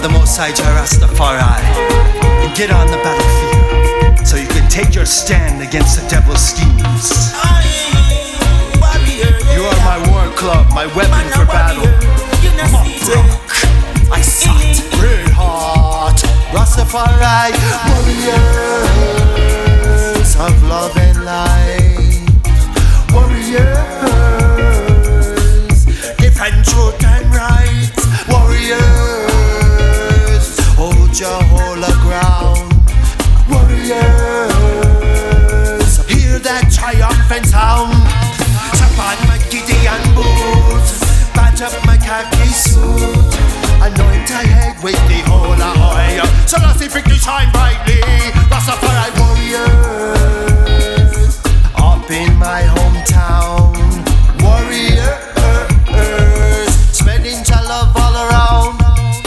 the Most High Jah Rastafari, and get on the battlefield so you can take your stand against the devil's schemes. You are my war club, my weapon for battle. I sought red heart, Rastafari, warriors of love and light, warriors defend truth and right, warriors hold your whole ground, warriors hear that triumphant sound. Step on my Gideon boots, patch up my khaki suit, anoint my head with the holy oil, so let's see victory shine brightly. Rastafari warriors up in my hometown, warriors spreading your love all around,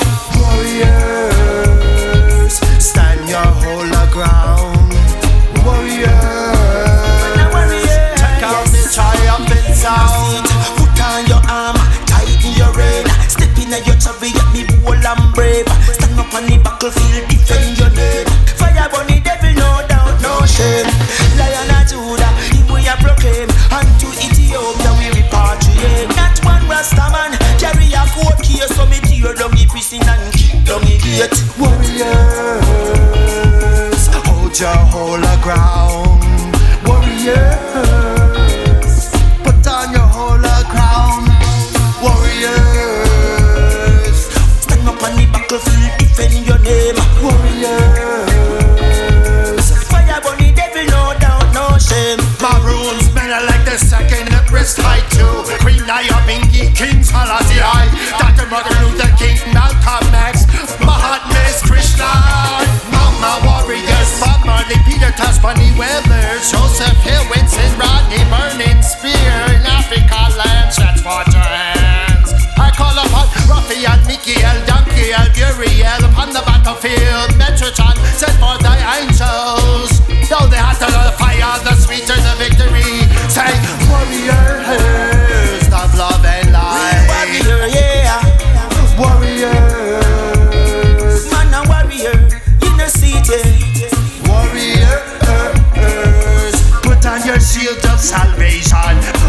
warriors stand your whole ground, warriors check out the triumphant sound. Put on your arm, tighten your rein, step in your chubby, get me bold and brave. Stand up on the battlefield, defend your name. Fire burn the devil, no doubt, no shame. Lion of Judah, him we a proclaim. And to Ethiopia we repatriate. Not one Rastaman, carry a court case, so me tear down the prison and kick down the gate. Warriors hold your whole ground, warriors put on your whole crown, warriors stand up on the battlefield, defend your name. Warriors fire burn the devil, no doubt, no shame. Maroons men are like the second breast height too. Queen Naya Bingi, King Selassie I, Dr. Martin Luther King, Malcolm X, Mahatma Krishna, Mama warriors, Bob Marley, Peter Tosh, Bunny Weber, Joseph Hill, Winston Rodney, Burning Spear in Africa land, stretch forth your hands. I call upon Raphael, Michael, Dunkiel, Uriel upon the battlefield. Metrotron, send forth thy angels. Though they have to the fire, the sweeter the victory. Say, warriors of love and light. Warrior, yeah. Warriors, Man a warrior in the city. warriors, put on your shield of salvation.